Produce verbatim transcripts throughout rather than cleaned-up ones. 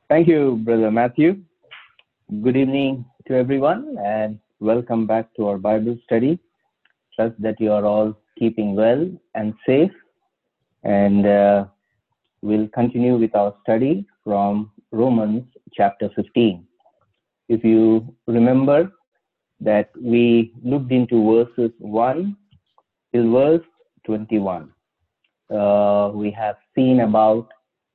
Thank you, Brother Matthew. Good evening to everyone, and welcome back to our Bible study. Trust that you are all keeping well and safe, and uh, we'll continue with our study from Romans chapter fifteen. If you remember that we looked into verses one till verse twenty-one, uh, we have seen about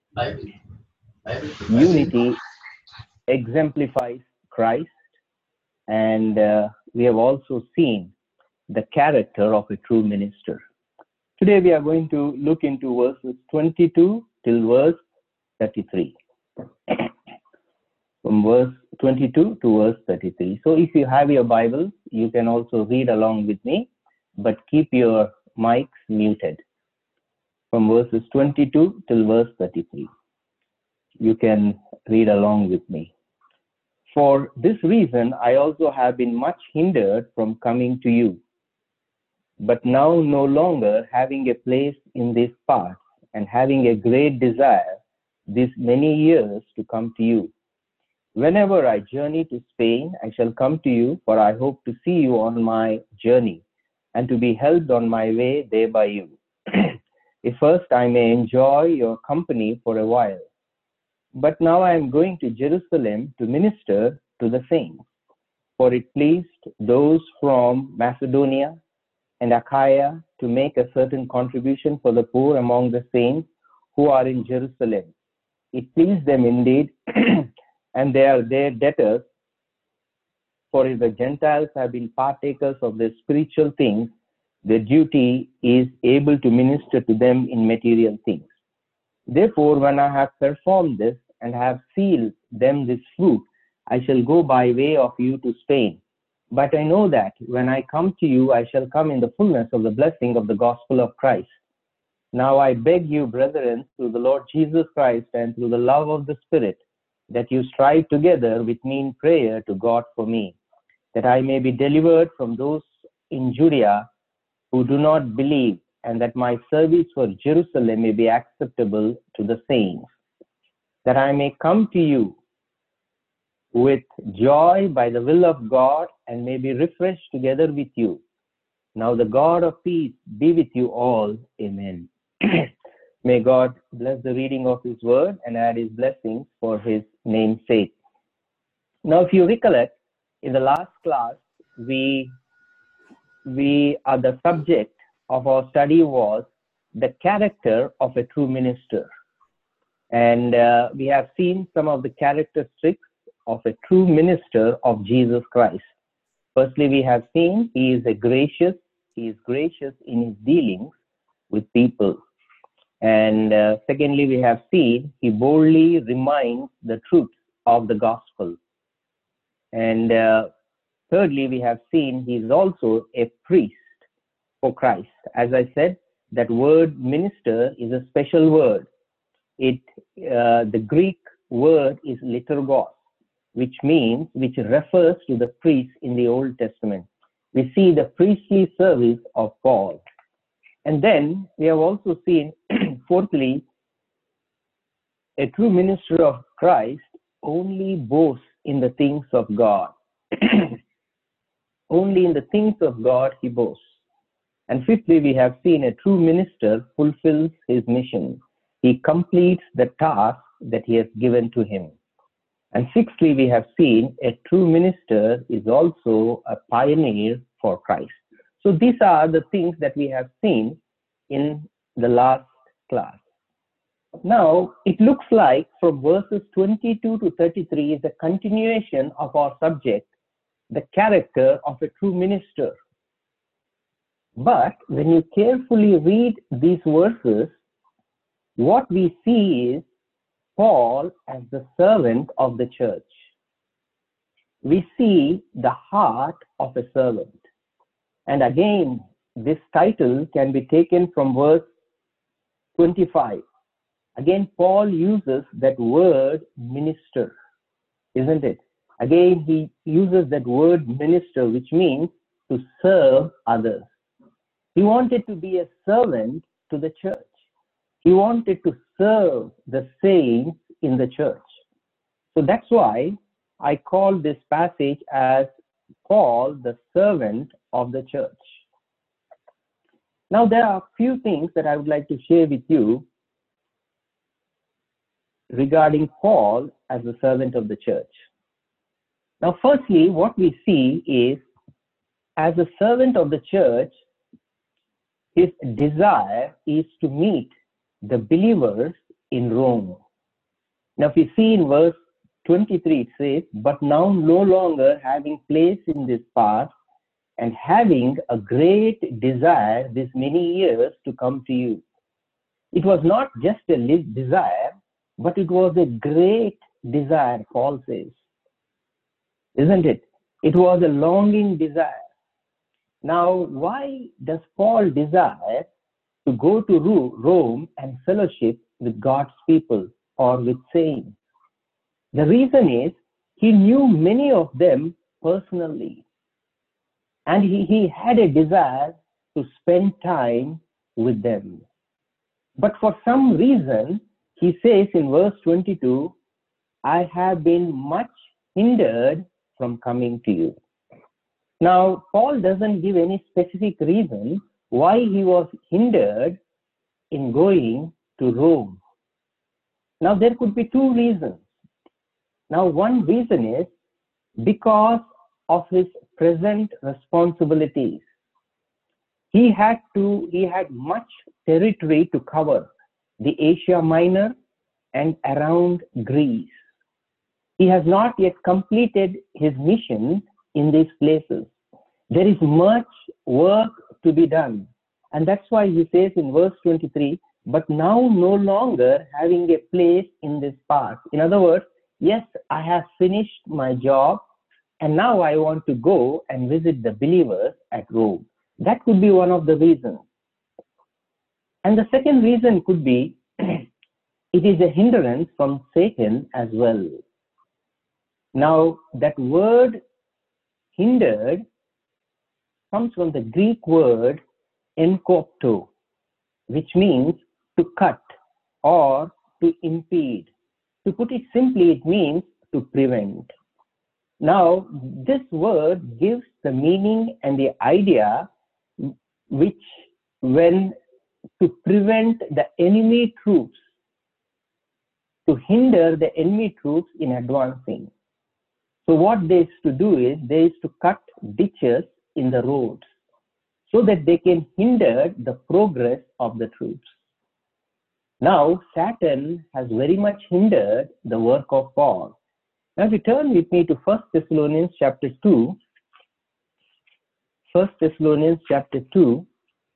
unity exemplifies Christ, and uh, we have also seen the character of a true minister. Today we are going to look into verses twenty-two till verse thirty-three. From verse twenty-two to verse thirty-three. So if you have your Bible, you can also read along with me, but keep your mics muted. From verses twenty-two till verse thirty-three. You can read along with me. For this reason, I also have been much hindered from coming to you, but now no longer having a place in this part, and having a great desire these many years to come to you. Whenever I journey to Spain, I shall come to you, for I hope to see you on my journey, and to be helped on my way there by you. If first I may enjoy your company for a while. But now I am going to Jerusalem to minister to the saints, for it pleased those from Macedonia and Achaia to make a certain contribution for the poor among the saints who are in Jerusalem. It pleased them indeed, and they are their debtors, for if the Gentiles have been partakers of the spiritual things, their duty is able to minister to them in material things. Therefore, when I have performed this and have sealed them this fruit, I shall go by way of you to Spain. But I know that when I come to you, I shall come in the fullness of the blessing of the gospel of Christ. Now I beg you, brethren, through the Lord Jesus Christ and through the love of the Spirit, that you strive together with me in prayer to God for me, that I may be delivered from those in Judea who do not believe, and that my service for Jerusalem may be acceptable to the saints, that I may come to you with joy by the will of God, and may be refreshed together with you. Now the God of peace be with you all. Amen. May God bless the reading of his word and add his blessings for his name's sake. Now, if you recollect, in the last class, we, we are the subject of our study was the character of a true minister. And uh, we have seen some of the characteristics of a true minister of Jesus Christ. Firstly, we have seen he is a gracious, he is gracious in his dealings with people. And uh, secondly, we have seen he boldly reminds the truths of the gospel. And uh, thirdly, we have seen he is also a priest for Christ. As I said, that word minister is a special word. It uh, the Greek word is liturgos, which means, which refers to the priests in the Old Testament. We see the priestly service of Paul. And then we have also seen, fourthly, a true minister of Christ only boasts in the things of God. Only in the things of God he boasts. And fifthly, we have seen a true minister fulfills his mission. He completes the task that he has given to him. And sixthly, we have seen a true minister is also a pioneer for Christ. So these are the things that we have seen in the last class. Now, it looks like from verses twenty-two to thirty-three is a continuation of our subject, the character of a true minister. But when you carefully read these verses, what we see is Paul as the servant of the church. We see the heart of a servant. And again, this title can be taken from verse twenty-five. Again, Paul uses that word minister, isn't it? Again, he uses that word minister, which means to serve others. He wanted to be a servant to the church. He wanted to serve the saints in the church. So that's why I call this passage as Paul, the servant of the church. Now, there are a few things that I would like to share with you regarding Paul as the servant of the church. Now, firstly, what we see is, as a servant of the church, his desire is to meet the believers in Rome. Now, if you see in verse twenty-three, it says, "But now no longer having place in this part, and having a great desire this many years to come to you." It was not just a desire, but it was a great desire, Paul says. Isn't it? It was a longing desire. Now, why does Paul desire to go to Rome and fellowship with God's people or with saints? The reason is he knew many of them personally, and he, he had a desire to spend time with them. But for some reason, he says in verse twenty-two, "I have been much hindered from coming to you." Now, Paul doesn't give any specific reason why he was hindered in going to Rome. Now, there could be two reasons. Now, one reason is because of his present responsibilities. He had to, he had much territory to cover, the Asia Minor and around Greece. He has not yet completed his mission in these places. There is much work to be done. And that's why he says in verse twenty-three, "But now no longer having a place in this part." In other words, yes, I have finished my job, and now I want to go and visit the believers at Rome. That could be one of the reasons. And the second reason could be it is a hindrance from Satan as well. Now, that word hindered comes from the Greek word enkopto, which means to cut or to impede. To put it simply, it means to prevent. Now, this word gives the meaning and the idea which, when to prevent the enemy troops, to hinder the enemy troops in advancing. So what they is to do is, they is to cut ditches in the roads so that they can hinder the progress of the troops. Now, Satan has very much hindered the work of Paul. Now, if you turn with me to First Thessalonians chapter two, First Thessalonians chapter two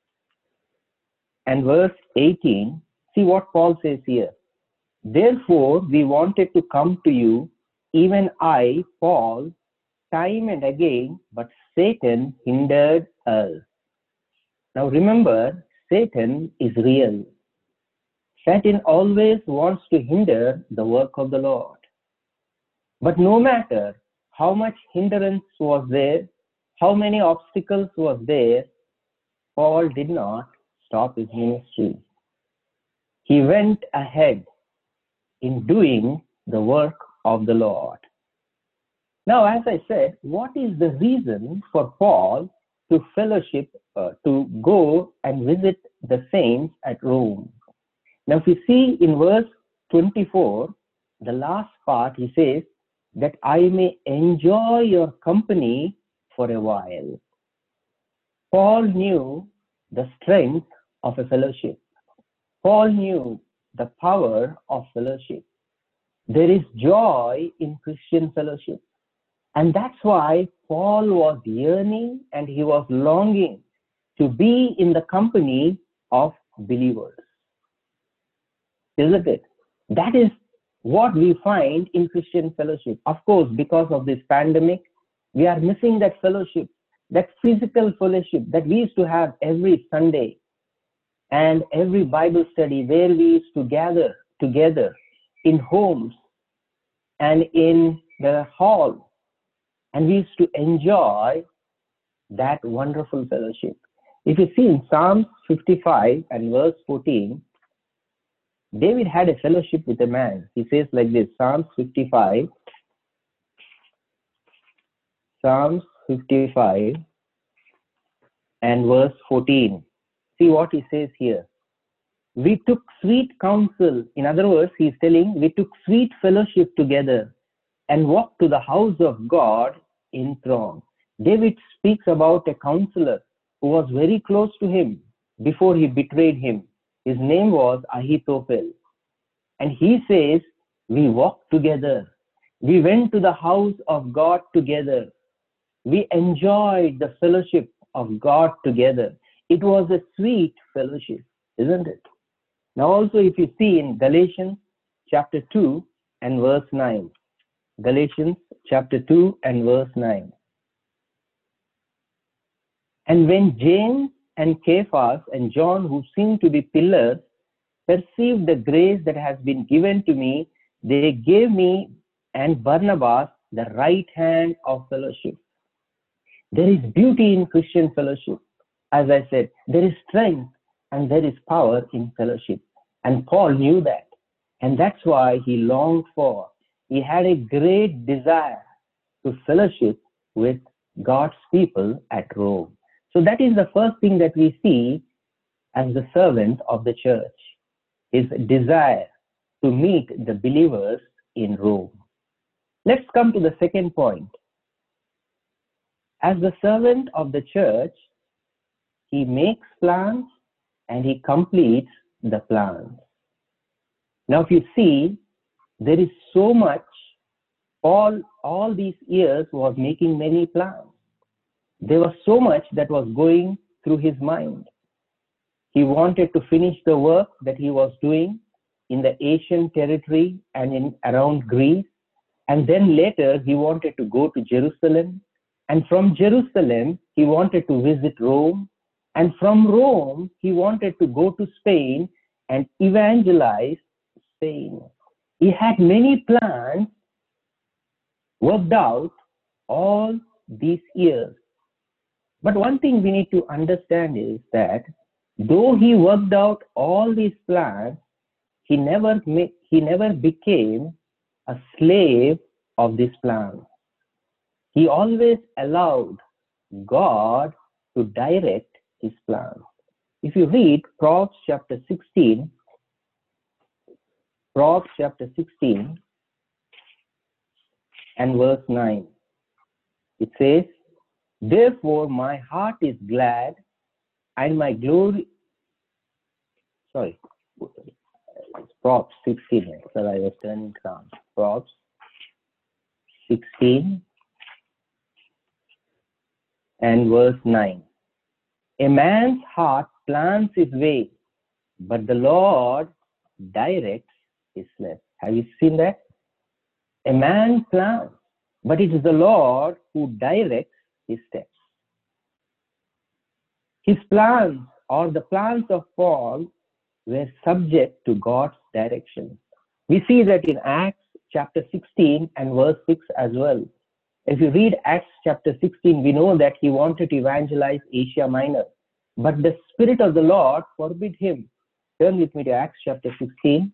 and verse eighteen, see what Paul says here. "Therefore, we wanted to come to you, even I, Paul, time and again, but Satan hindered us." Now remember, Satan is real. Satan always wants to hinder the work of the Lord. But no matter how much hindrance was there, how many obstacles was there, Paul did not stop his ministry. He went ahead in doing the work of the Lord. Now, as I said, what is the reason for Paul to fellowship, uh, to go and visit the saints at Rome? Now, if you see in verse twenty-four, the last part, he says, "that I may enjoy your company for a while." Paul knew the strength of a fellowship. Paul knew the power of fellowship. There is joy in Christian fellowship. And that's why Paul was yearning and he was longing to be in the company of believers. Isn't it? That is what we find in Christian fellowship. Of course, because of this pandemic, we are missing that fellowship, that physical fellowship that we used to have every Sunday and every Bible study where we used to gather together in homes and in the hall, and we used to enjoy that wonderful fellowship. If you see in Psalm fifty-five and verse fourteen, David had a fellowship with a man. He says like this, Psalms fifty-five, Psalms fifty-five and verse fourteen. See what he says here. We took sweet counsel. In other words, he's telling we took sweet fellowship together and walked to the house of God in throng. David speaks about a counselor who was very close to him before he betrayed him. His name was Ahithophel. And he says, we walked together. We went to the house of God together. We enjoyed the fellowship of God together. It was a sweet fellowship, isn't it? Now also if you see in Galatians chapter two and verse nine. Galatians chapter two and verse nine. And when James and Cephas and John, who seemed to be pillars, perceived the grace that has been given to me, they gave me and Barnabas the right hand of fellowship. There is beauty in Christian fellowship. As I said, there is strength and there is power in fellowship. And Paul knew that. And that's why he longed for, he had a great desire to fellowship with God's people at Rome. So that is the first thing that we see as the servant of the church, his desire to meet the believers in Rome. Let's come to the second point. As the servant of the church, he makes plans and he completes the plans. Now, if you see, there is so much, Paul, all these years was making many plans. There was so much that was going through his mind. He wanted to finish the work that he was doing in the Asian territory and in around Greece. And then later he wanted to go to Jerusalem. And from Jerusalem, he wanted to visit Rome. And from Rome, he wanted to go to Spain and evangelize Spain. He had many plans worked out all these years. But one thing we need to understand is that though he worked out all these plans, he never, he never became a slave of this plan. He always allowed God to direct his plans. If you read Proverbs chapter sixteen, Proverbs chapter sixteen and verse nine, it says, therefore my heart is glad and my glory, sorry, it's Proverbs sixteen, so I was turning down. Proverbs sixteen and verse nine. A man's heart plans his way, but the Lord directs his steps. Have you seen that? A man plans, but it is the Lord who directs his steps. His plans, or the plans of Paul, were subject to God's direction. We see that in Acts chapter sixteen and verse six as well. If you read Acts chapter sixteen, we know that he wanted to evangelize Asia Minor, but the Spirit of the Lord forbid him. Turn with me to Acts chapter sixteen.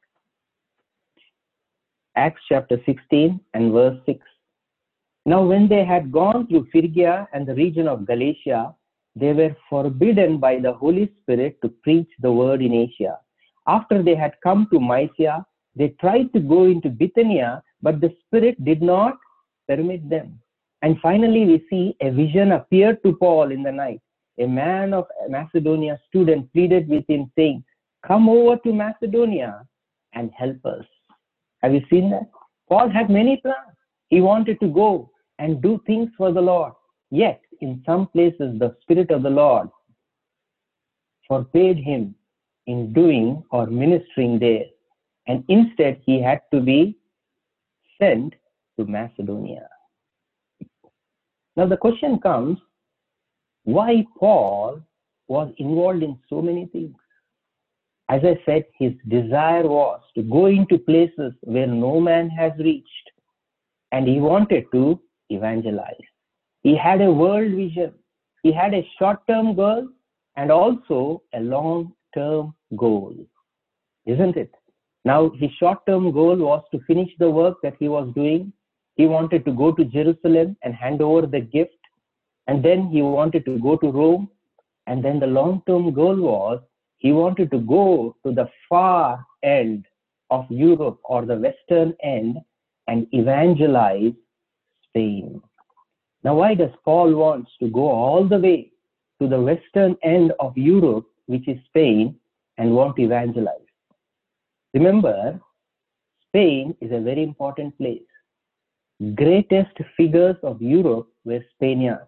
Acts chapter sixteen and verse six. Now when they had gone through Phrygia and the region of Galatia, they were forbidden by the Holy Spirit to preach the word in Asia. After they had come to Mysia, they tried to go into Bithynia, but the Spirit did not permit them. And finally we see a vision appeared to Paul in the night. A man of Macedonia stood and pleaded with him, saying, come over to Macedonia and help us. Have you seen that? Paul had many plans. He wanted to go and do things for the Lord. Yet, in some places, the Spirit of the Lord forbade him in doing or ministering there. And instead, he had to be sent to Macedonia. Now, the question comes, why Paul was involved in so many things? As I said, his desire was to go into places where no man has reached, and he wanted to evangelize. He had a world vision. He had a short-term goal and also a long-term goal. isn't it? Now, his short-term goal was to finish the work that he was doing. He wanted to go to Jerusalem and hand over the gift. And then he wanted to go to Rome. And then the long-term goal was he wanted to go to the far end of Europe or the western end and evangelize Spain. Now, why does Paul want to go all the way to the western end of Europe, which is Spain, and want to evangelize? Remember, Spain is a very important place. Greatest figures of Europe were Spaniards,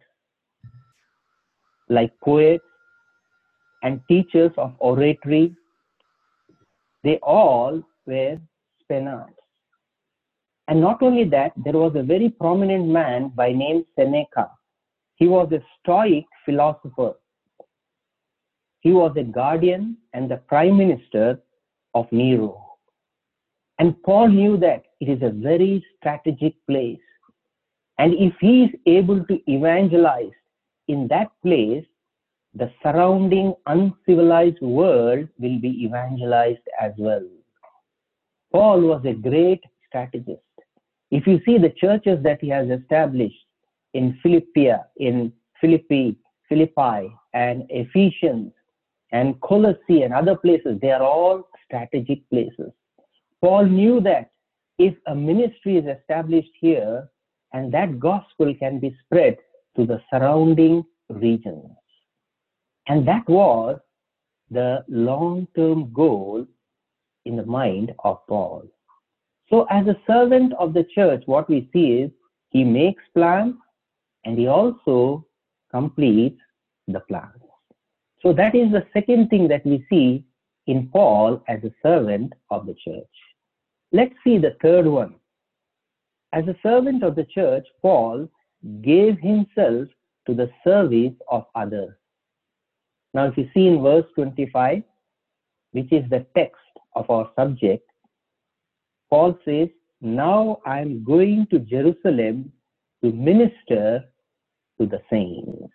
like poets and teachers of oratory. They all were Spaniards. And not only that, there was a very prominent man by name Seneca. He was a Stoic philosopher. He was a guardian and the prime minister of Nero. And Paul knew that it is a very strategic place. And if he is able to evangelize in that place, the surrounding uncivilized world will be evangelized as well. Paul was a great strategist. If you see the churches that he has established in Philippia, in Philippi, Philippi, and Ephesians, and Colossae and other places, they are all strategic places. Paul knew that if a ministry is established here, and that gospel can be spread to the surrounding regions. And that was the long-term goal in the mind of Paul. So as a servant of the church, what we see is he makes plans and he also completes the plans. So that is the second thing that we see in Paul as a servant of the church. Let's see the third one. As a servant of the church, Paul gave himself to the service of others. Now, if you see in verse twenty-five, which is the text of our subject, Paul says, now I am going to Jerusalem to minister to the saints.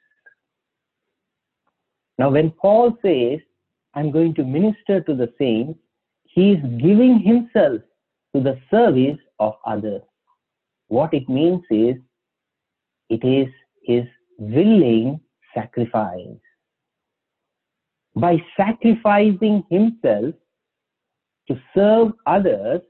Now, when Paul says, I'm going to minister to the saints, he is giving himself to the service of others. What it means is, it is his willing sacrifice. By sacrificing himself to serve others,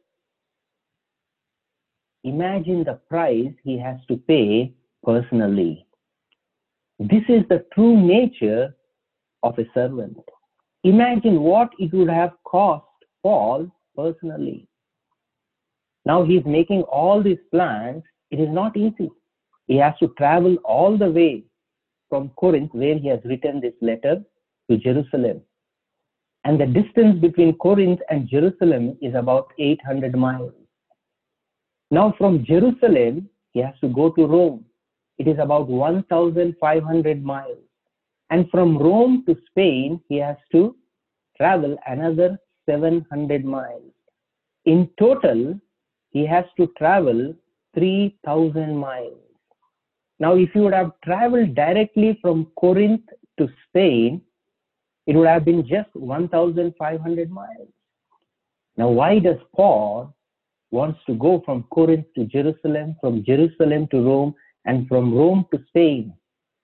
imagine the price he has to pay personally. This is the true nature of a servant. Imagine what it would have cost Paul personally. Now he's making all these plans. It is not easy. He has to travel all the way from Corinth, where he has written this letter, to Jerusalem. And the distance between Corinth and Jerusalem is about eight hundred miles. Now from Jerusalem, he has to go to Rome. It is about one thousand five hundred miles. And from Rome to Spain, he has to travel another seven hundred miles. In total, he has to travel three thousand miles. Now, if you would have traveled directly from Corinth to Spain, it would have been just one thousand five hundred miles. Now, why does Paul wants to go from Corinth to Jerusalem, from Jerusalem to Rome, and from Rome to Spain?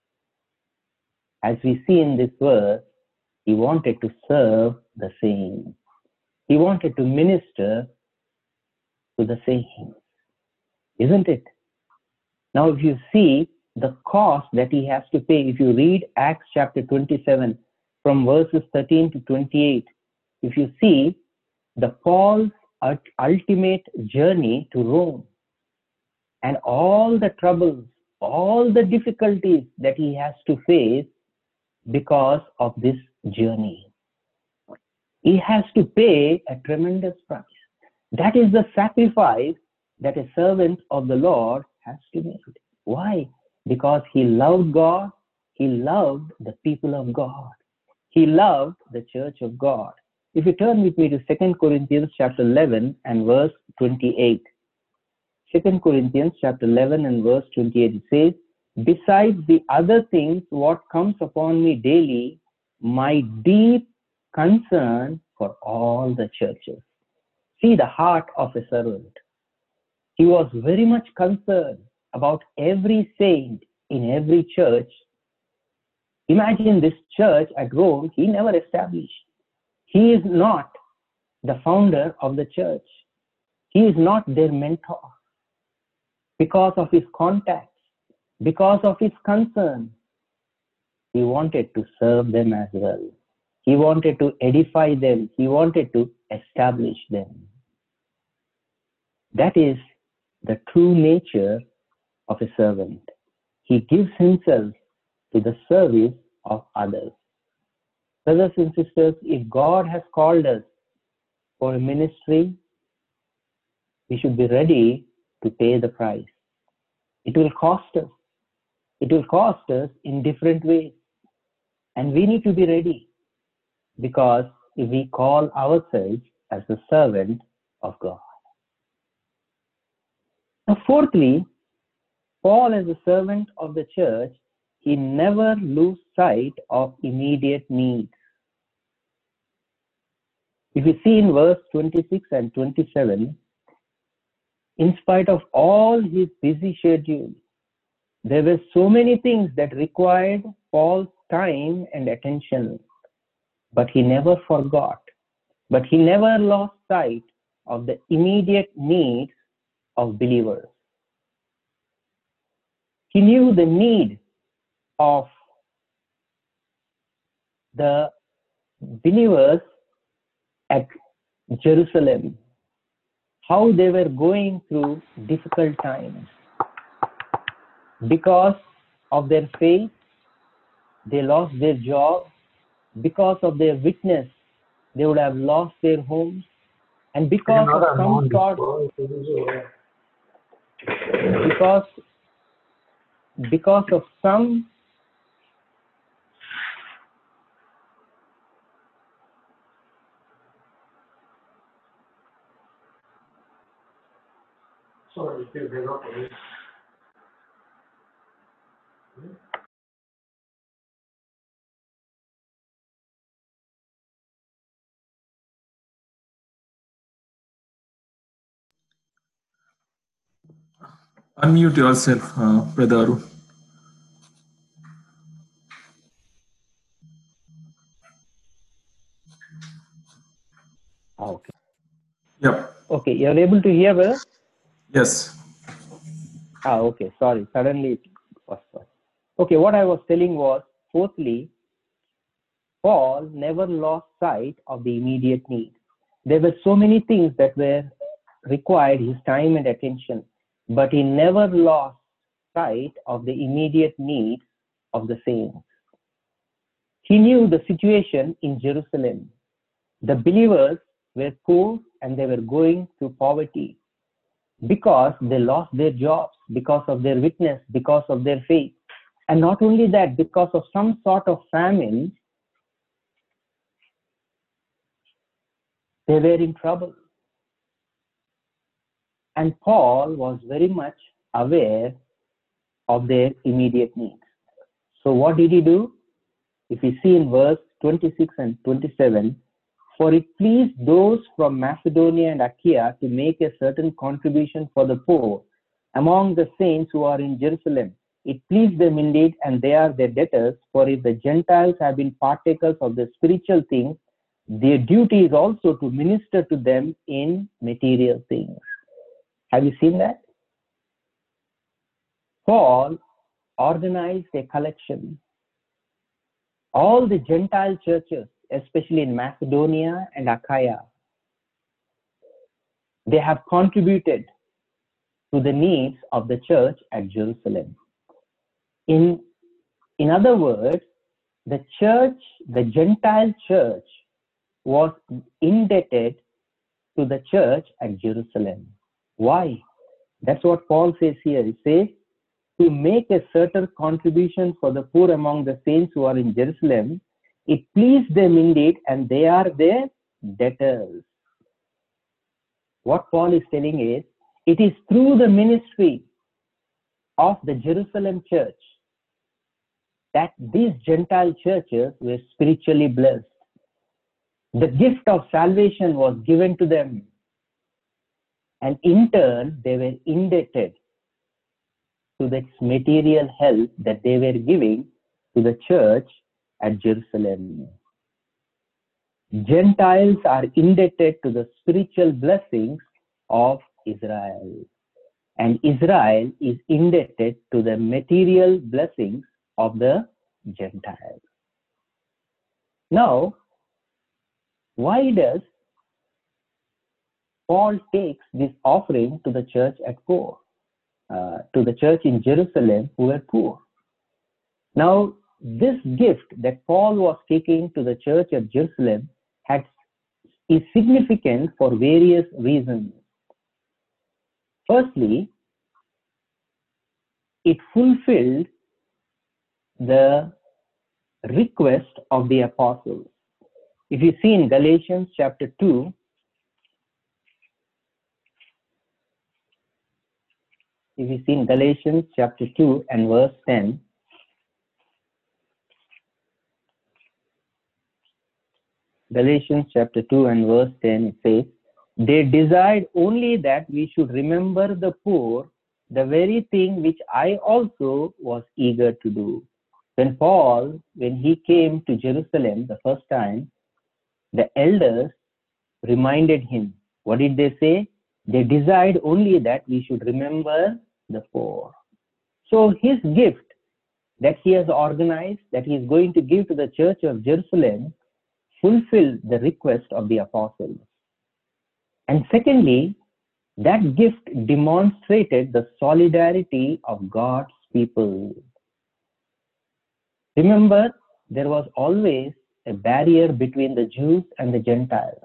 As we see in this verse, he wanted to serve the saints. He wanted to minister to the saints, isn't it? Now, if you see the cost that he has to pay, if you read Acts chapter twenty-seven, from verses thirteen to twenty-eight, if you see the Paul's ultimate journey to Rome and all the troubles, all the difficulties that he has to face because of this journey. He has to pay a tremendous price. That is the sacrifice that a servant of the Lord has to make. Why? Because he loved God, he loved the people of God. He loved the church of God. If you turn with me to Second Corinthians chapter eleven and verse twenty-eight. Second Corinthians chapter eleven and verse twenty-eight, it says, besides the other things, what comes upon me daily, my deep concern for all the churches. See the heart of a servant. He was very much concerned about every saint in every church. Imagine this church at Rome, he never established. He is not the founder of the church. He is not their mentor. Because of his contacts, because of his concern, he wanted to serve them as well. He wanted to edify them. He wanted to establish them. That is the true nature of a servant. He gives himself to the service of others. Brothers and sisters, if God has called us for a ministry, we should be ready to pay the price. It will cost us. It will cost us in different ways. And we need to be ready, because if we call ourselves as a servant of God. Now, fourthly, Paul, as a servant of the church, he never lose sight of immediate needs. If you see in verse twenty-six and twenty-seven, in spite of all his busy schedule, there were so many things that required Paul's time and attention, but he never forgot, but he never lost sight of the immediate needs of believers. He knew the need of the believers at Jerusalem, how they were going through difficult times. Because of their faith, they lost their job. Because of their witness, they would have lost their homes. And because of some sort, because, because of some Sorry, unmute yourself, uh, Brother Arun. Okay. Yep. Okay, you're able to hear well? Yes. Ah, okay. Sorry. Suddenly it was. Okay, what I was telling was, fourthly, Paul never lost sight of the immediate need. There were so many things that were required his time and attention, but he never lost sight of the immediate needs of the saints. He knew the situation in Jerusalem. The believers were poor and they were going through poverty because they lost their jobs, because of their witness, because of their faith. And not only that, because of some sort of famine, they were in trouble. And Paul was very much aware of their immediate needs. So what did he do? If you see in verse twenty-six and twenty-seven, for it pleased those from Macedonia and Achaia to make a certain contribution for the poor among the saints who are in Jerusalem. It pleased them indeed, and they are their debtors, for if the Gentiles have been partakers of the spiritual things, their duty is also to minister to them in material things. Have you seen that? Paul organized a collection. All the Gentile churches, especially in Macedonia and Achaia, they have contributed to the needs of the church at Jerusalem. In, in other words, the church, the Gentile church, was indebted to the church at Jerusalem. Why? That's what Paul says here. He says, to make a certain contribution for the poor among the saints who are in Jerusalem, it pleased them indeed, and they are their debtors. What Paul is telling is, it is through the ministry of the Jerusalem church that these Gentile churches were spiritually blessed. The gift of salvation was given to them, and in turn they were indebted to the material help that they were giving to the church at Jerusalem. Gentiles are indebted to the spiritual blessings of Israel, and Israel is indebted to the material blessings of the Gentiles. Now, why does Paul takes this offering to the church at poor, uh, to the church in Jerusalem who were poor? Now, this gift that Paul was taking to the church at Jerusalem had, is significant for various reasons. Firstly, it fulfilled the request of the apostles. If you see in Galatians chapter two, if you see in Galatians chapter two and verse ten, Galatians chapter two and verse ten, it says, they desired only that we should remember the poor, the very thing which I also was eager to do. When Paul, when he came to Jerusalem the first time, the elders reminded him. What did they say? They desired only that we should remember the poor. So his gift that he has organized, that he is going to give to the church of Jerusalem, fulfilled the request of the apostles. And secondly, that gift demonstrated the solidarity of God's people. Remember, there was always a barrier between the Jews and the Gentiles.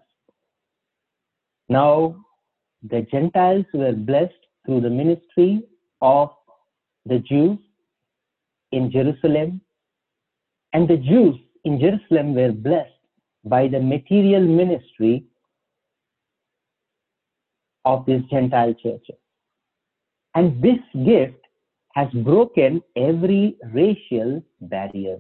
Now, the Gentiles were blessed through the ministry of the Jews in Jerusalem, and the Jews in Jerusalem were blessed by the material ministry of these Gentile churches. And this gift has broken every racial barrier.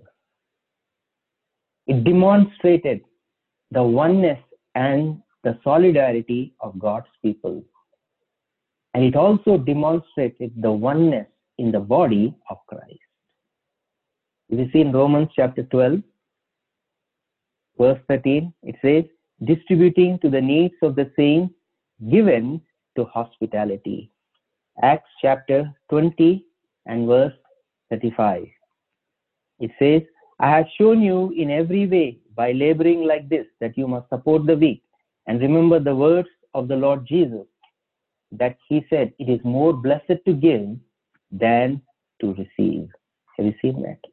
It demonstrated the oneness and the solidarity of God's people. And it also demonstrated the oneness in the body of Christ. If you see in Romans chapter twelve, verse thirteen, it says, distributing to the needs of the saints, given to hospitality. Acts chapter twenty and verse thirty-five. It says, I have shown you in every way by laboring like this that you must support the weak and remember the words of the Lord Jesus, that he said, it is more blessed to give than to receive. Have you seen that?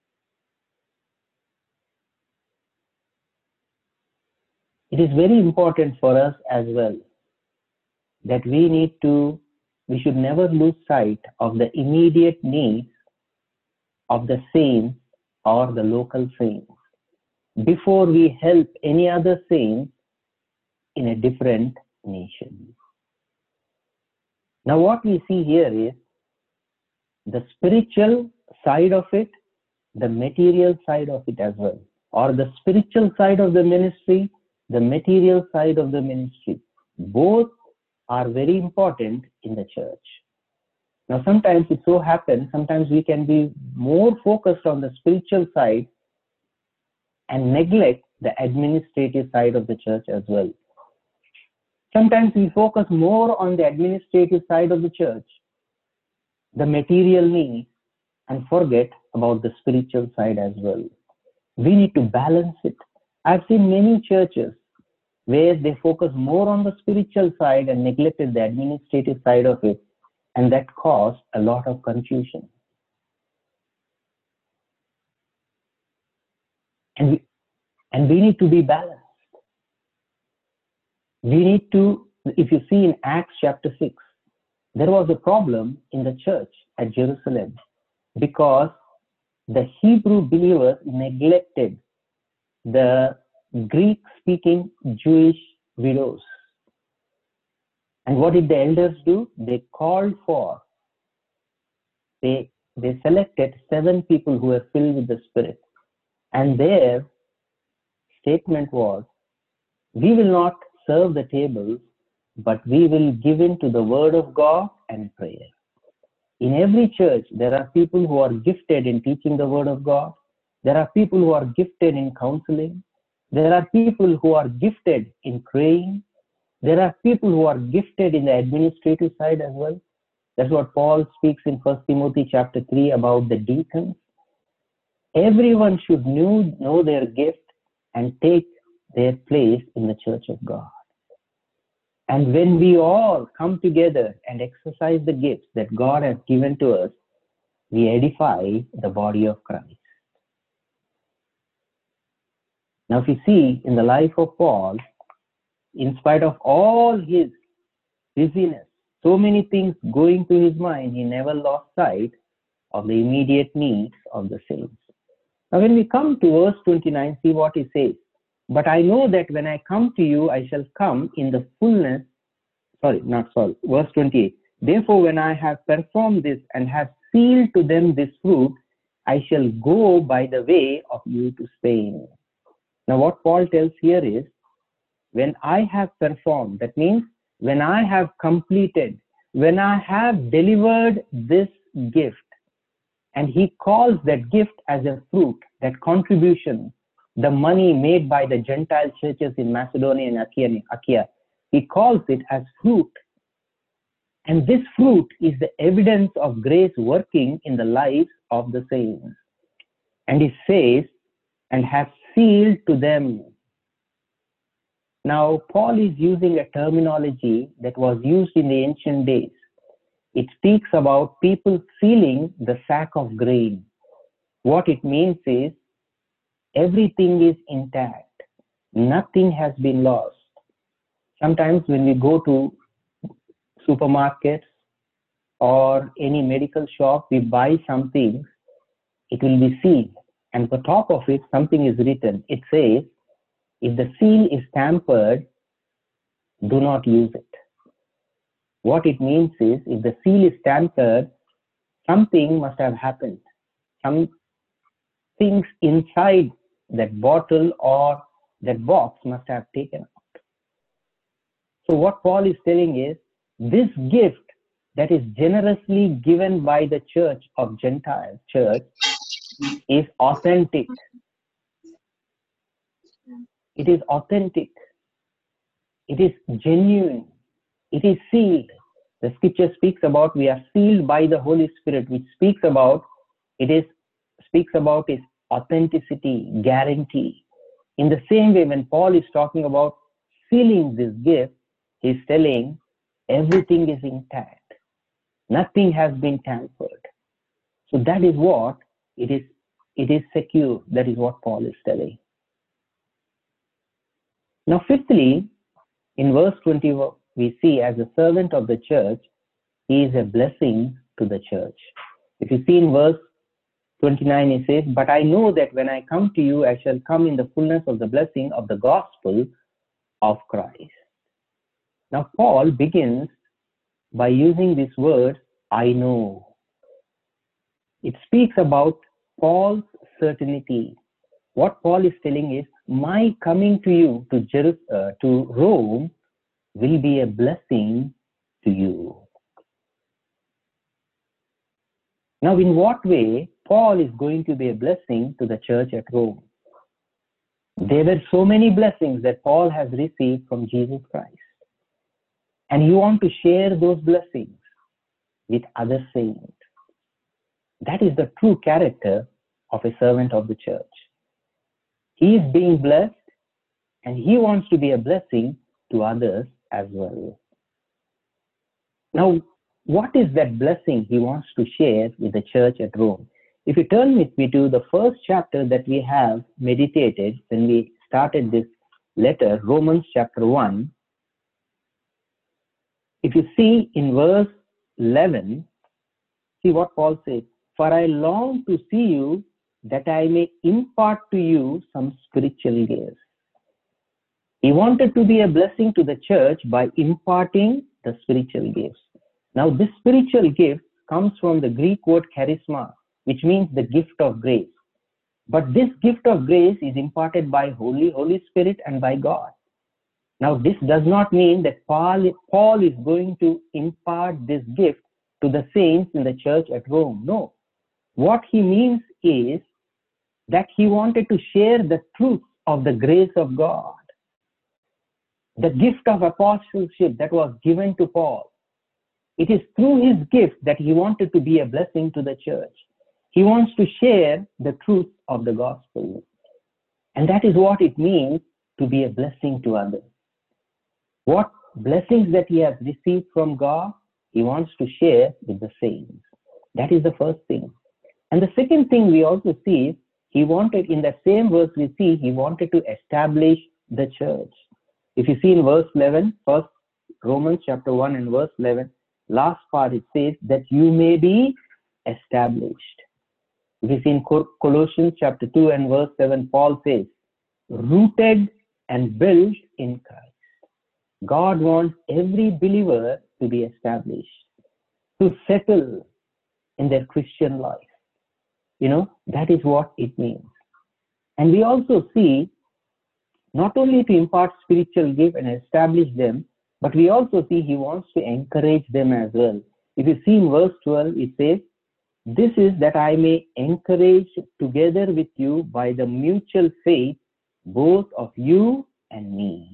It is very important for us as well that we need to, we should never lose sight of the immediate needs of the saints or the local saints before we help any other saints in a different nation. Now what we see here is the spiritual side of it, the material side of it as well, or the spiritual side of the ministry, the material side of the ministry. Both are very important in the church. Now sometimes it so happens, sometimes we can be more focused on the spiritual side and neglect the administrative side of the church as well. Sometimes we focus more on the administrative side of the church, the material needs, and forget about the spiritual side as well. We need to balance it. I've seen many churches where they focus more on the spiritual side and neglected the administrative side of it, and that caused a lot of confusion. And we, and we need to be balanced. We need to, if you see in Acts chapter six, there was a problem in the church at Jerusalem because the Hebrew believers neglected the Greek-speaking Jewish widows. And what did the elders do? They called for, they, they selected seven people who were filled with the Spirit. And their statement was We will not serve the tables, but we will give in to the word of God and prayer. In every church, there are people who are gifted in teaching the word of God. There are people who are gifted in counseling. There are people who are gifted in praying. There are people who are gifted in the administrative side as well. That's what Paul speaks in First Timothy chapter three about the deacons. Everyone should know, know their gift and take their place in the church of God. And when we all come together and exercise the gifts that God has given to us, we edify the body of Christ. Now, if you see in the life of Paul, in spite of all his busyness, so many things going through his mind, he never lost sight of the immediate needs of the saints. Now, when we come to verse twenty-nine, see what he says. But I know that when I come to you, I shall come in the fullness, sorry, not sorry, verse twenty-eight. Therefore, when I have performed this and have sealed to them this fruit, I shall go by the way of you to Spain. Now, what Paul tells here is, when I have performed, that means when I have completed, when I have delivered this gift, and he calls that gift as a fruit, that contribution, the money made by the Gentile churches in Macedonia and Achaia, Achaia, he calls it as fruit. And this fruit is the evidence of grace working in the lives of the saints. And he says, and have sealed to them. Now, Paul is using a terminology that was used in the ancient days. It speaks about people sealing the sack of grain. What it means is, everything is intact. Nothing has been lost. Sometimes when we go to supermarkets or any medical shop, we buy something, it will be sealed. And on top of it, something is written. It says, if the seal is tampered, do not use it. What it means is, if the seal is tampered, something must have happened. Some things inside that bottle or that box must have taken out. So what Paul is telling is, this gift that is generously given by the church of Gentile church is authentic. It is authentic. It is genuine. It is sealed. The scripture speaks about we are sealed by the Holy Spirit, which speaks about it is speaks about its authenticity, guarantee. In the same way, when Paul is talking about sealing this gift, he's telling everything is intact. Nothing has been tampered. So that is what it is. It is secure. That is what Paul is telling. Now, fifthly, in verse twenty, we see as a servant of the church, he is a blessing to the church. If you see in verse twenty-nine, he says, but I know that when I come to you, I shall come in the fullness of the blessing of the gospel of Christ. Now, Paul begins by using this word, I know. It speaks about Paul's certainty. What Paul is telling is, my coming to you, to, Jer- uh, to Rome, will be a blessing to you. Now, in what way Paul is going to be a blessing to the church at Rome? There were so many blessings that Paul has received from Jesus Christ. And he wants to share those blessings with other saints. That is the true character of a servant of the church. He is being blessed, and he wants to be a blessing to others as well. Now, what is that blessing he wants to share with the church at Rome? If you turn with me to the first chapter that we have meditated when we started this letter, Romans chapter one, if you see in verse eleven, see what Paul says, for I long to see you that I may impart to you some spiritual gifts. He wanted to be a blessing to the church by imparting the spiritual gifts. Now, this spiritual gift comes from the Greek word charisma, which means the gift of grace. But this gift of grace is imparted by Holy, Holy Spirit and by God. Now, this does not mean that Paul, Paul is going to impart this gift to the saints in the church at Rome. No. What he means is that he wanted to share the truth of the grace of God. The gift of apostleship that was given to Paul. It is through his gift that he wanted to be a blessing to the church. He wants to share the truth of the gospel. And that is what it means to be a blessing to others. What blessings that he has received from God, he wants to share with the saints. That is the first thing. And the second thing we also see is he wanted, in that same verse we see, he wanted to establish the church. If you see in verse eleven, first Romans chapter one and verse eleven, last part it says that you may be established. If you see in Colossians chapter two and verse seven, Paul says, rooted and built in Christ. God wants every believer to be established, to settle in their Christian life. You know, that is what it means. And we also see not only to impart spiritual gift and establish them, but we also see he wants to encourage them as well. If you see in verse twelve, it says, this is that I may encourage together with you by the mutual faith, both of you and me.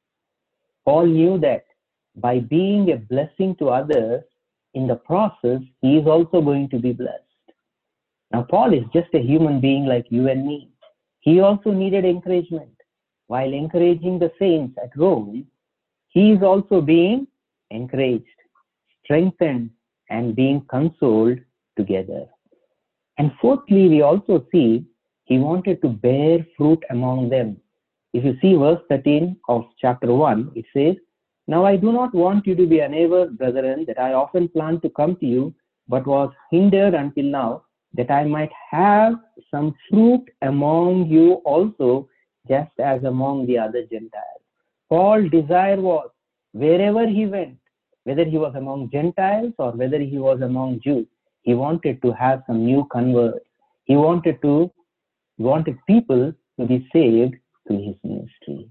Paul knew that by being a blessing to others, in the process, he is also going to be blessed. Now, Paul is just a human being like you and me. He also needed encouragement. While encouraging the saints at Rome, he is also being encouraged, strengthened, and being consoled together. And fourthly, we also see he wanted to bear fruit among them. If you see verse thirteen of chapter one, it says, now I do not want you to be unaware, brethren, that I often planned to come to you, but was hindered until now, that I might have some fruit among you also, just as among the other Gentiles. Paul's desire was, wherever he went, whether he was among Gentiles or whether he was among Jews, he wanted to have some new converts. He wanted to, he wanted people to be saved through his ministry.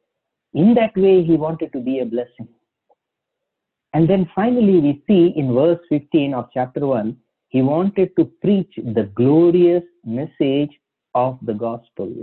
In that way, he wanted to be a blessing. And then finally, we see in verse fifteen of chapter one, he wanted to preach the glorious message of the gospel.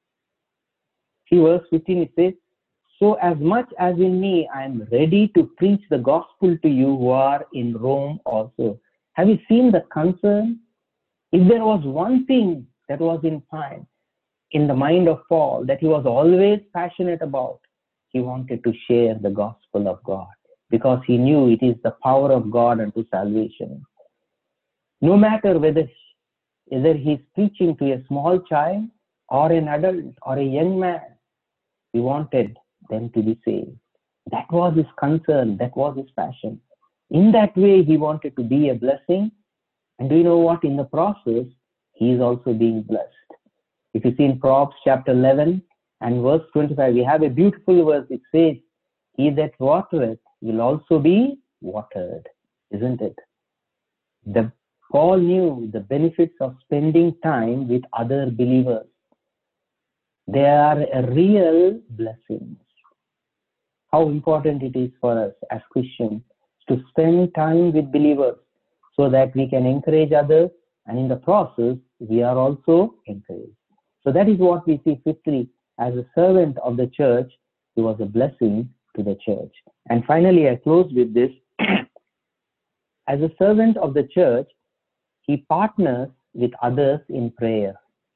See verse fifteen, it says, so as much as in me, I am ready to preach the gospel to you who are in Rome also. Have you seen the concern? If there was one thing that was in mind, in the mind of Paul, that he was always passionate about, he wanted to share the gospel of God, because he knew it is the power of God unto salvation. No matter whether, whether he's preaching to a small child or an adult or a young man, he wanted them to be saved. That was his concern. That was his passion. In that way, he wanted to be a blessing. And do you know what? In the process, he is also being blessed. If you see in Proverbs chapter eleven and verse twenty-five, we have a beautiful verse. It says, he that watereth will also be watered. Isn't it? The Paul knew the benefits of spending time with other believers. They are a real blessing. How important it is for us as Christians to spend time with believers so that we can encourage others, and in the process, we are also encouraged. So that is what we see fifthly. As a servant of the church, he was a blessing to the church. And finally, I close with this. As a servant of the church, he partners with others in prayer,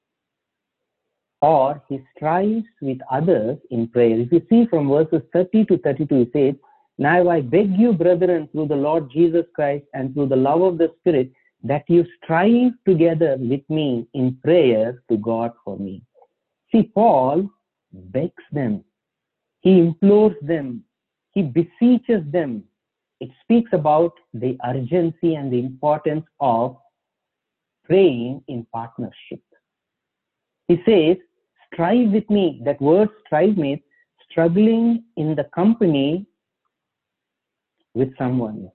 or he strives with others in prayer. If you see from verses thirty to thirty-two, it says, now I beg you, brethren, through the Lord Jesus Christ and through the love of the Spirit, that you strive together with me in prayer to God for me. See, Paul begs them. He implores them. He beseeches them. It speaks about the urgency and the importance of praying in partnership. He says, strive with me. That word strive means struggling in the company with someone.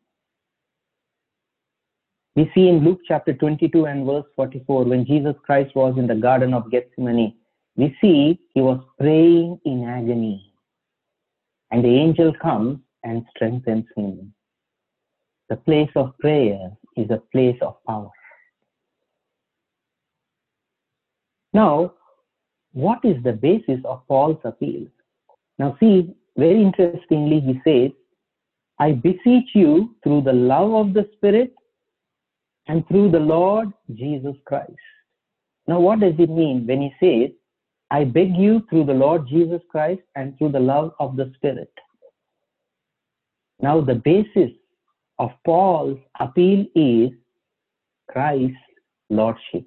We see in Luke chapter twenty-two and verse forty-four, when Jesus Christ was in the Garden of Gethsemane, we see he was praying in agony. and the angel comes and strengthens him. The place of prayer is a place of power. Now, what is the basis of Paul's appeal? Now see, very interestingly, he says, I beseech you through the love of the Spirit and through the Lord Jesus Christ. Now, what does it mean when he says, I beg you through the Lord Jesus Christ and through the love of the Spirit? Now, the basis of Paul's appeal is Christ's Lordship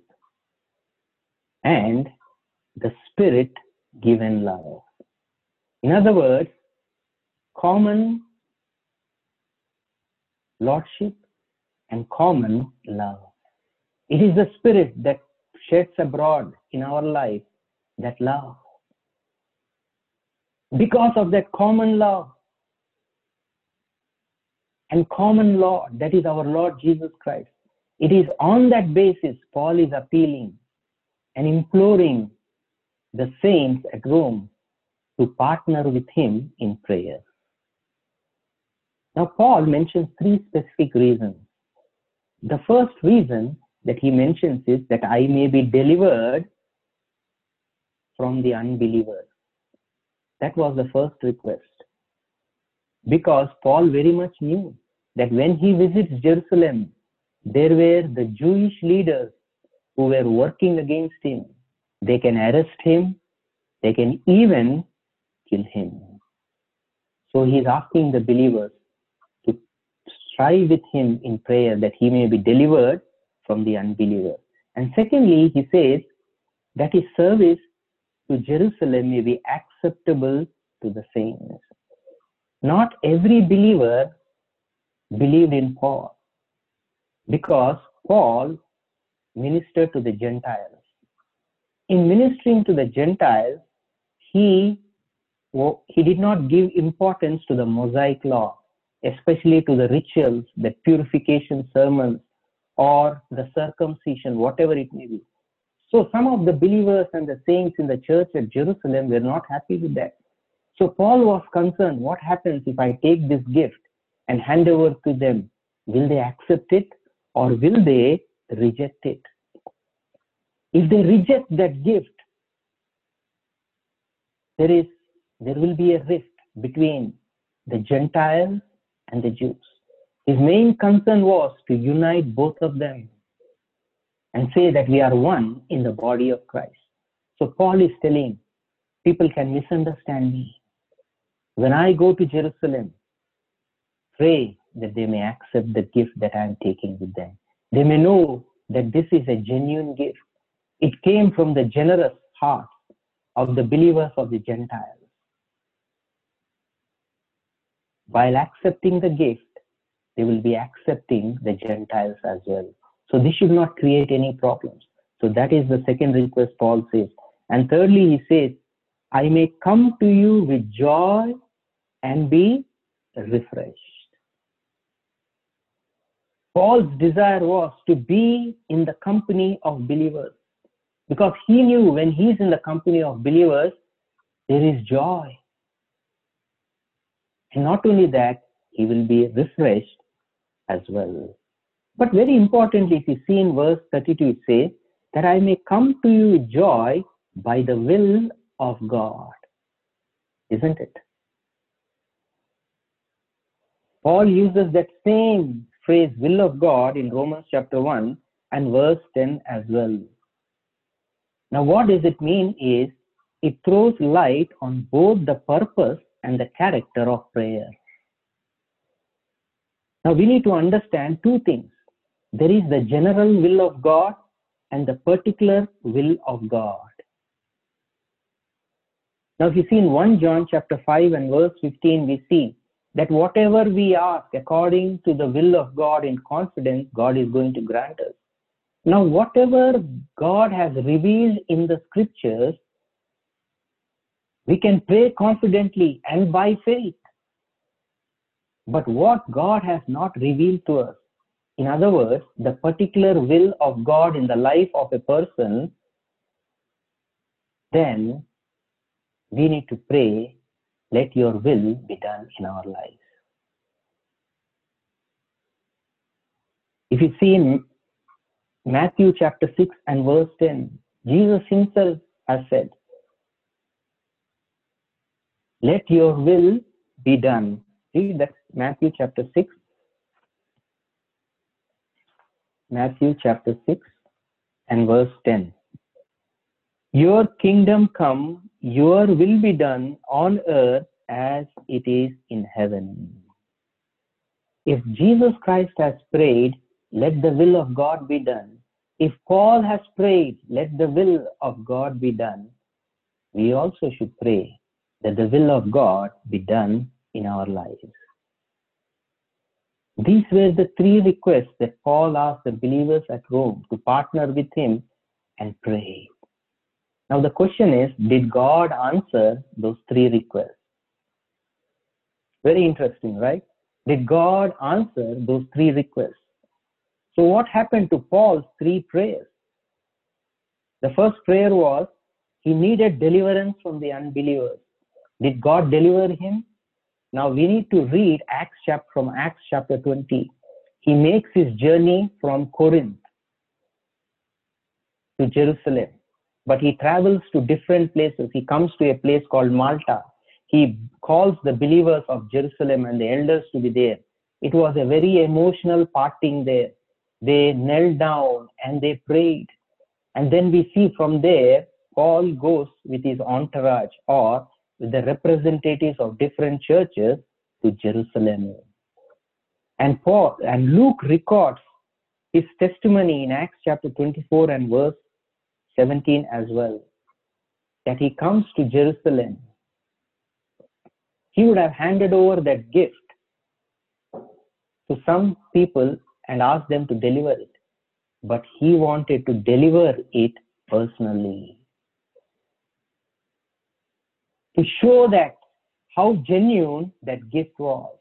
and the Spirit-given love. In other words, common Lordship and common love. It is the Spirit that sheds abroad in our life that love. Because of that common love and common Lord, that is our Lord Jesus Christ, it is on that basis Paul is appealing and imploring the saints at Rome to partner with him in prayer. Now, Paul mentions three specific reasons. The first reason that he mentions is that I may be delivered from the unbelievers. That was the first request. Because Paul very much knew that when he visits Jerusalem, there were the Jewish leaders who were working against him. They can arrest him. They can even kill him. So he is asking the believers to strive with him in prayer that he may be delivered from the unbeliever. And secondly, he says that his service to Jerusalem may be acceptable to the saints. Not every believer believed in Paul, because Paul ministered to the Gentiles. In ministering to the Gentiles, he, he did not give importance to the Mosaic law, especially to the rituals, the purification sermons, or the circumcision, whatever it may be. So some of the believers and the saints in the church at Jerusalem were not happy with that. So Paul was concerned, what happens if I take this gift and hand over to them? Will they accept it or will they reject it? If they reject that gift, there is there will be a rift between the Gentiles and the Jews. His main concern was to unite both of them and say that we are one in the body of Christ. So Paul is telling, people can misunderstand me. When I go to Jerusalem, pray that they may accept the gift that I am taking with them. They may know that this is a genuine gift. It came from the generous heart of the believers of the Gentiles. While accepting the gift, they will be accepting the Gentiles as well. So this should not create any problems. So that is the second request Paul says. And thirdly, he says, I may come to you with joy and be refreshed. Paul's desire was to be in the company of believers, because he knew when he's in the company of believers, there is joy. And not only that, he will be refreshed as well. But very importantly, if you see in verse thirty-two, it says that I may come to you with joy by the will of God. Isn't it? Paul uses that same phrase, will of God, in Romans chapter one and verse ten as well. Now, what does it mean is, it throws light on both the purpose and the character of prayer. Now, we need to understand two things. There is the general will of God and the particular will of God. Now, if you see in First John chapter five and verse fifteen, we see that whatever we ask according to the will of God in confidence, God is going to grant us. Now, whatever God has revealed in the scriptures, we can pray confidently and by faith. But what God has not revealed to us, in other words, the particular will of God in the life of a person, then we need to pray let your will be done in our lives. If you see in Matthew chapter six and verse ten, Jesus himself has said, let your will be done. Read that, Matthew chapter six. Matthew chapter six and verse ten. Your kingdom come, your will be done on earth as it is in heaven. If Jesus Christ has prayed, let the will of God be done. If Paul has prayed, let the will of God be done. We also should pray that the will of God be done in our lives. These were the three requests that Paul asked the believers at Rome to partner with him and pray. Now the question is, did God answer those three requests? Very interesting, right? Did God answer those three requests? So what happened to Paul's three prayers? The first prayer was, he needed deliverance from the unbelievers. Did God deliver him? Now we need to read Acts chapter from Acts chapter twenty. He makes his journey from Corinth to Jerusalem, but he travels to different places. He comes to a place called Malta. He calls the believers of Jerusalem and the elders to be there. It was a very emotional parting there. They knelt down and they prayed. And then we see from there, Paul goes with his entourage or with the representatives of different churches to Jerusalem. And Paul and Luke records his testimony in Acts chapter twenty-four and verse seventeen as well, that he comes to Jerusalem. He would have handed over that gift to some people and asked them to deliver it, but he wanted to deliver it personally, to show that how genuine that gift was.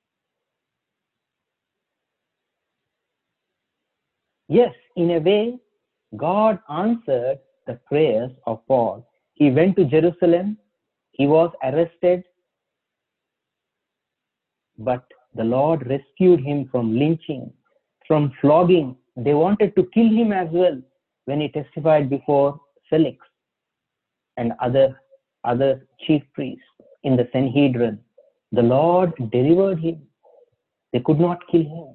Yes, in a way, God answered the prayers of Paul. He went to Jerusalem, he was arrested, but the Lord rescued him from lynching, from flogging. They wanted to kill him as well when he testified before Felix and other, other chief priests in the Sanhedrin. The Lord delivered him. They could not kill him.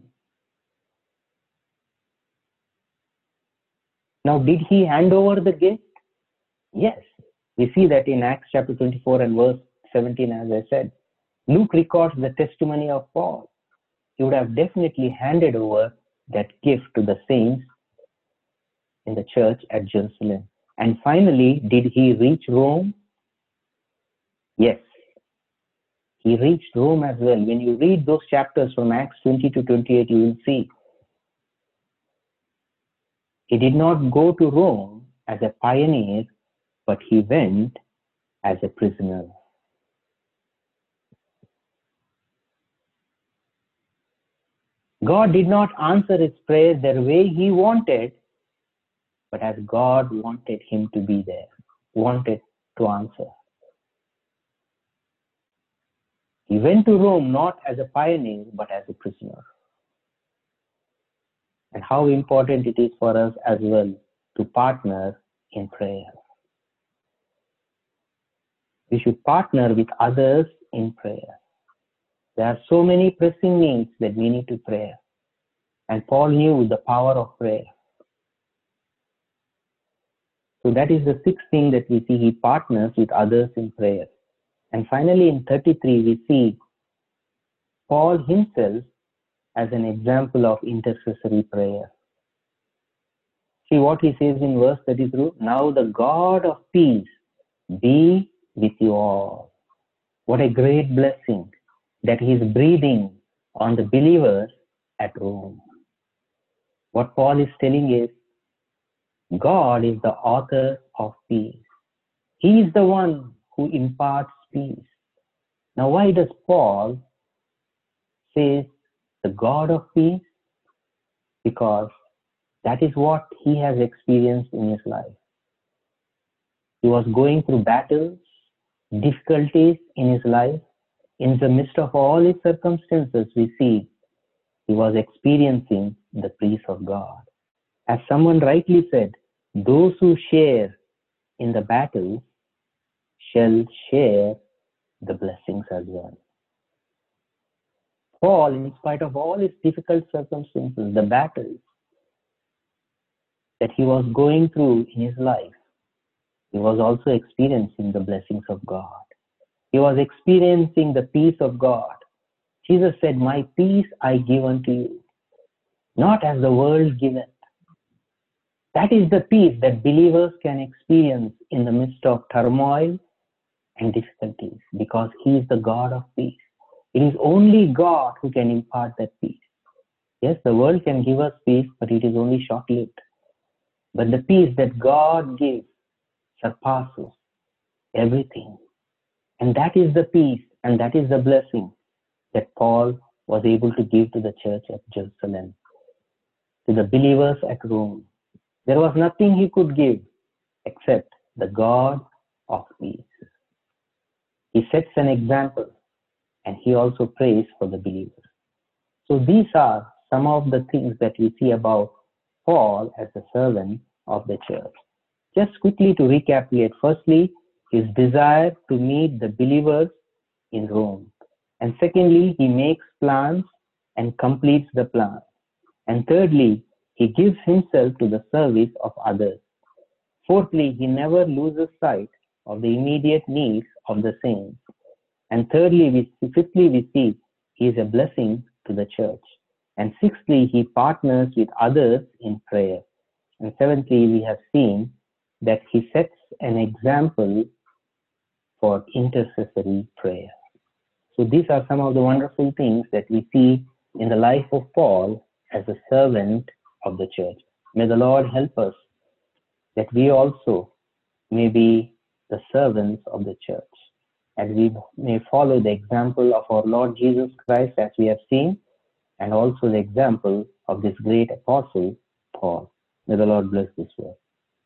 Now, did he hand over the gift? Yes. We see that in Acts chapter twenty-four and verse seventeen, as I said. Luke records the testimony of Paul. He would have definitely handed over that gift to the saints in the church at Jerusalem. And finally, did he reach Rome? Yes. He reached Rome as well. When you read those chapters from Acts twenty to twenty-eight, you will see he did not go to Rome as a pioneer, but he went as a prisoner. God did not answer his prayer the way he wanted, but as God wanted him to be there, wanted to answer. He went to Rome not as a pioneer, but as a prisoner. And how important it is for us as well to partner in prayer. We should partner with others in prayer. There are so many pressing needs that we need to pray. And Paul knew the power of prayer. So that is the sixth thing that we see. He partners with others in prayer. And finally in thirty-three, we see Paul himself as an example of intercessory prayer. See what he says in verse thirty-three. Now the God of peace be with you all. What a great blessing that he is breathing on the believers at Rome. What Paul is telling is, God is the author of peace. He is the one who imparts peace. Now why does Paul say the God of peace? Because that is what he has experienced in his life. He was going through battles. difficulties in his life, in the midst of all his circumstances, we see he was experiencing the peace of God. As someone rightly said, those who share in the battles shall share the blessings as well. Paul, in spite of all his difficult circumstances, the battles that he was going through in his life, he was also experiencing the blessings of God. He was experiencing the peace of God. Jesus said, "My peace I give unto you, not as the world giveth." That is the peace that believers can experience in the midst of turmoil and difficulties, because he is the God of peace. It is only God who can impart that peace. Yes, the world can give us peace, but it is only short-lived. But the peace that God gives surpasses everything. And that is the peace and that is the blessing that Paul was able to give to the church at Jerusalem, to the believers at Rome. There was nothing he could give except the God of peace. He sets an example and he also prays for the believers. So these are some of the things that we see about Paul as a servant of the church. Just quickly to recapitulate, firstly, his desire to meet the believers in Rome. And secondly, he makes plans and completes the plan. And thirdly, he gives himself to the service of others. Fourthly, he never loses sight of the immediate needs of the saints. And thirdly, we, fifthly, we see he is a blessing to the church. And sixthly, he partners with others in prayer. And seventhly, we have seen that he sets an example for intercessory prayer. So these are some of the wonderful things that we see in the life of Paul as a servant of the church. May the Lord help us that we also may be the servants of the church, and we may follow the example of our Lord Jesus Christ as we have seen, and also the example of this great apostle, Paul. May the Lord bless this word.